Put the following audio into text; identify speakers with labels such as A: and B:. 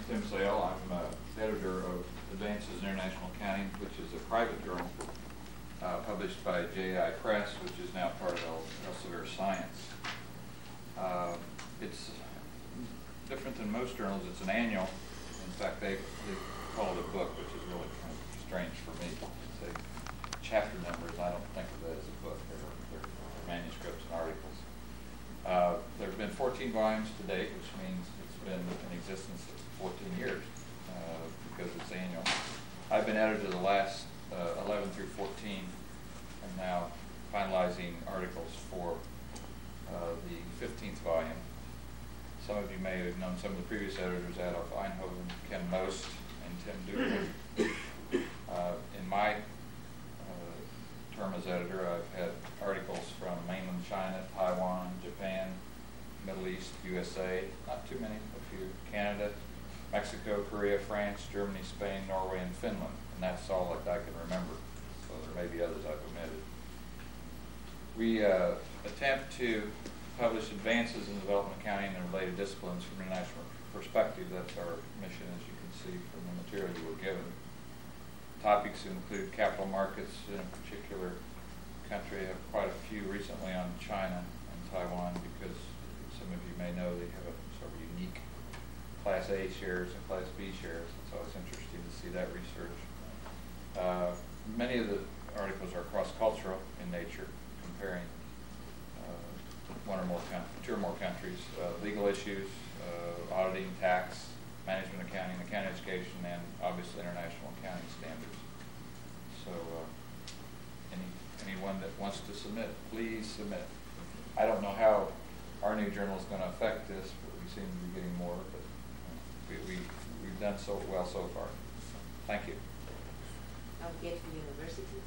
A: Tim Sale. I'm editor of Advances in International Accounting, which is a private journal published by JI Press, which is now part of Elsevier Science. It's different than most journals. It's an annual. In fact, they call it a book, which is really kind of strange for me. Say chapter numbers. I don't think of that as a book. They're manuscripts and articles. There have been 14 volumes to date, which means it's been in existence 14 years because it's annual. I've been editor the last 11 through 14, and now finalizing articles for the 15th volume. Some of you may have known some of the previous editors, Adolf Einhoven, Ken Most, and Tim Doolin. In my term as editor, I've had articles from mainland China, Taiwan, Japan, Middle East, USA, not too many, a few, Canada, Mexico, Korea, France, Germany, Spain, Norway, and Finland. And that's all that I can remember. So there may be others I've omitted. We attempt to publish advances in development accounting and related disciplines from an international perspective. That's our mission, as you can see from the material you were given. Topics include capital markets in a particular country. I have quite a few recently on China and Taiwan because some of you may know they have a sort of unique Class A shares and Class B shares. So it's interesting to see that research. Many of the articles are cross-cultural in nature, comparing two or more countries, legal issues, auditing, tax, management accounting, accounting education, and obviously international accounting standards. So anyone that wants to submit, please submit. I don't know how our new journal is going to affect this, but we seem to be getting more, but we've done so well so far. Thank you.
B: I'll get to the university.